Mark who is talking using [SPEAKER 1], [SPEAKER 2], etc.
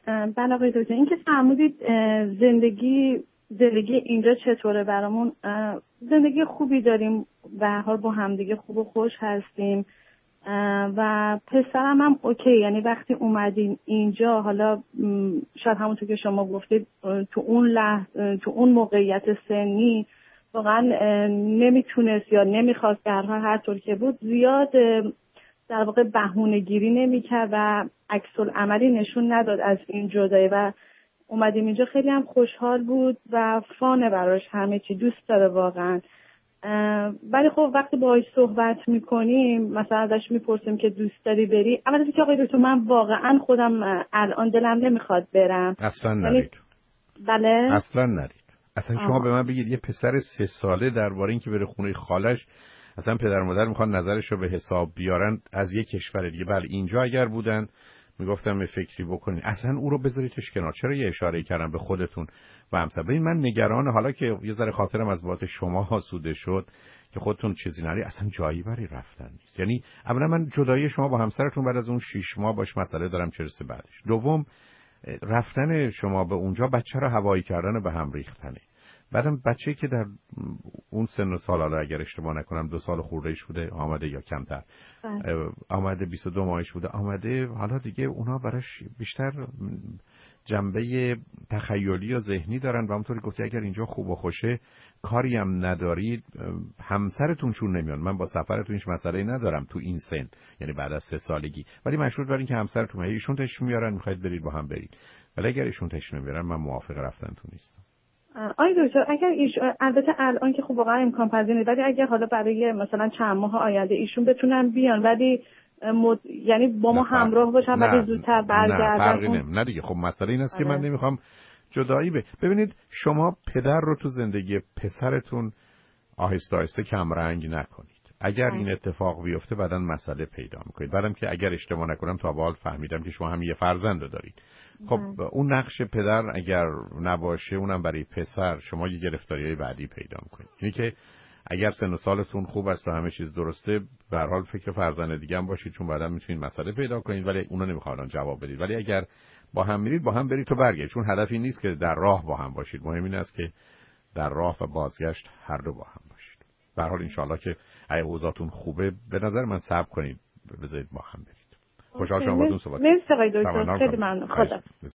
[SPEAKER 1] بله آقای دکتر، این که فرمودید زندگی اینجا چطوره برامون، زندگی خوبی داریم، به هر حال با همدیگه خوب و خوش هستیم و پسرم هم اوکی. یعنی وقتی اومدیم اینجا، حالا شاید همونطور که شما گفتید تو اون موقعیت سنی واقعا نمیتونست یا نمیخواست، در هر طور که بود زیاد در واقع بهونه‌گیری نمیکرد و عکس العملی نشون نداد از این جدایی و اومدیم اینجا خیلی هم خوشحال بود و فانه براش، همه چی دوست داره واقعا. ولی خب وقتی باهاش صحبت میکنیم، مثلا ازش میپرسیم که دوست داری بری، اول از اینکه آقای دکتر من واقعا خودم الان دلم نمیخواد برم.
[SPEAKER 2] اصلا نرید.
[SPEAKER 1] بله
[SPEAKER 2] اصلا نرید. اصلا شما به من بگید یه پسر 3 ساله درباره اینکه بره خونه خالش، اصلا پدر و مادر میخوان نظرش رو به حساب بیارن از یک کشور دیگه. بله اینجا اگر بودن میگفتم یه فکری بکنید، اصلا او رو بذاریدش کنار. چرا یه اشاره کردم به خودتون و همسر؟ ببین من نگران، حالا که یه ذره خاطرم از بابت شما حسوده شد که خودتون چیزی نری، اصلا جایی برای رفتن نیست. یعنی اولا من جدایی شما با همسرتون بعد از اون 6 ماه باش مسئله دارم چه رسه بعدش. دوم رفتن شما به اونجا بچه رو هوایی کردن به هم ریختنه. بعدم بچه‌ای که در اون سن و سال، حالا اگر اشتباه نکنم 2 سال خورده‌اش بوده آمده یا کمتر، آمده 22 ماهش بوده آمده، حالا دیگه اونا براش بیشتر جنبه تخیلی و ذهنی دارن و همونطوری گفتی اگر اینجا خوب و خوشه کاری هم ندارید، همسرتون چون نمیان. من با سفرتون هیچ مسئله‌ای ندارم تو این سن، یعنی بعد از 3 سالگی، ولی مشروط بر این که همسرتون ایشون تشریف میارن میخواید برید با هم برید. ولی اگر ایشون تشریف نمیارن من موافق رفتنتون نیستم.
[SPEAKER 1] آی دکتر اگر البته الان که خب واقعا امکان پذیر نیست، ولی اگر حالا برای مثلا چند ماه آینده ایشون بتونن بیان ولی یعنی با ما همراه باشن ولی زودتر برگردن،
[SPEAKER 2] نه دیگه. خب مسئله این است که من نمیخوام جدایی ببینید شما پدر رو تو زندگی پسرتون آهسته آهسته کمرنگ نکنید. اگر این اتفاق بیفته بعداً مسئله پیدا میکنید. بعدم که اگر اشتباه نکنم تا به حال فهمیدم که شما هم یه فرزند دارید. خب اون نقش پدر اگر نباشه، اونم برای پسر، شما یه گرفتاریای بعدی پیدا میکنید. اینی که اگر سن و سالتون خوب است و همه چیز درسته، به هر حال فکر فرزند دیگه هم باشید، چون بعداً میتونید مسئله پیدا کنید، ولی اونو نمیخوام جواب بدید. ولی اگر با هم میرید با هم برید تو برگردید، چون هدفی نیست که در راه با هم باشید، مهم این است که در راه و بازگشت هر دو با هم باشید. به هر حال ان شاءالله که اگه اوضاعتون خوبه به نظر من صبر کنید، بذارید با هم برید. خوشحال شدم باهاتون صحبت کردم.
[SPEAKER 1] مرسی آقای دکتر، خیلی ممنون. خدا